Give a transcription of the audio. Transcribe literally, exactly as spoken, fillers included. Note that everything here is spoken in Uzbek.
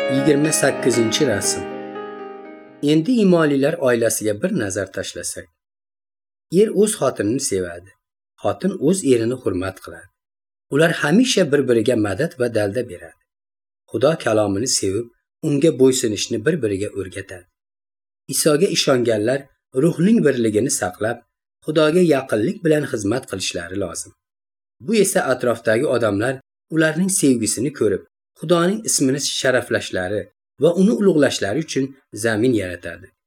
yigirma sakkizinchi rasm. Endi Imolilar oilasiga bir nazar tashlasak. Er o'z xotinini sevadi. Xotin o'z erini hurmat qiladi. Ular hamisha bir-biriga madad va dalda beradi. Xudo kalomini sevib, unga bo'ysunishni bir-biriga o'rgatadi. Isoga ishonganlar ruhning birligini saqlab, Xudoga yaqinlik bilan xizmat qilishlari lozim. Bu esa atrofdagi odamlar ularning sevgisini ko'rib, Xudoning ismini sharaflashlari va uni ulug'lashlari uchun zamin yaratadi.